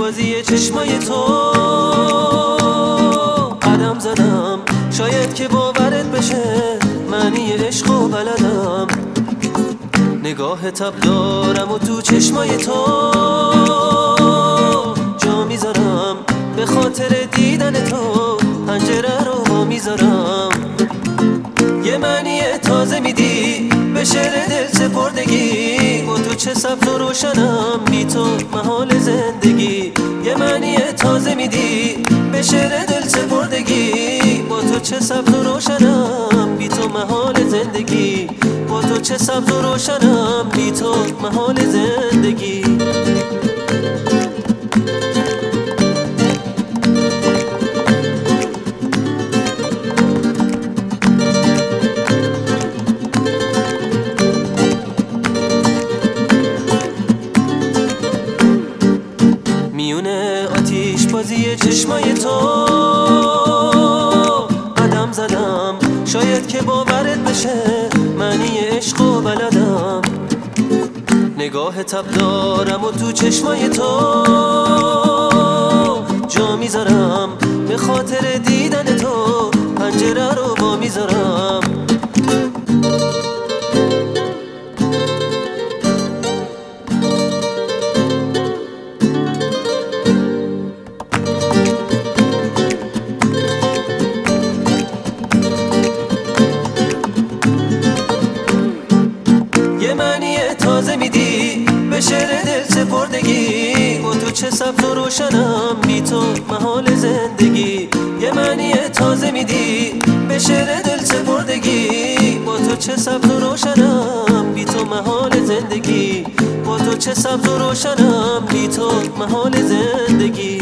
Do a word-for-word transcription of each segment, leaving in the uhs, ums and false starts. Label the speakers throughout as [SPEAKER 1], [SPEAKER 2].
[SPEAKER 1] بازی چشمای تو قدم زدم، شاید که باورت بشه معنی عشق و بلدم. نگاه تب دارم و تو چشمای تو جا میذارم، به خاطر دیدن تو پنجره رو با میذارم. یه معنی تازه میدی به شعر دل سپردگی، با تو چه سبز و روشنم، بی تو محال زندگی. یه معنی تازه میدی به شعر دل سپردگی، با تو چه سبز و روشنم، بی تو محال زندگی. با تو چه سبز و روشنم، بی تو محال زندگی. میونه آتیش بازی چشمای تو قدم زدم، شاید که باورت بشه معنی عشق و بلدم. نگاه تب دارم و تو چشمای تو جا میذارم، به خاطر دیدن تو پنجره رو با میذارم. یه معنی تازه میدی به شعر دل سپردگی، با تو چه سبز و روشنم، بی تو محال زندگی. یه معنی تازه میدی به شعر دل سپردگی، با تو چه سبز و روشنم، بی تو محال زندگی. با تو چه سبز و روشنم، بی تو محال زندگی.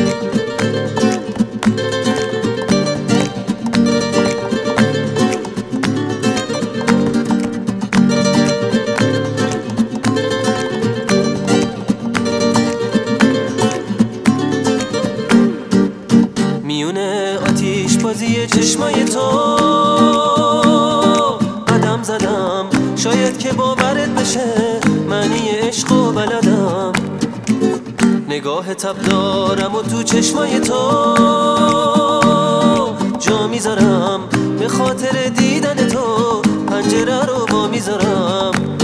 [SPEAKER 1] میونه آتیش بازی چشمای تو قدم زدم، شاید که باورت بشه معنی عشق و بلدم. نگاه تب دارم و تو چشمای تو جا میذارم، به خاطر دیدن تو پنجره رو با میذارم.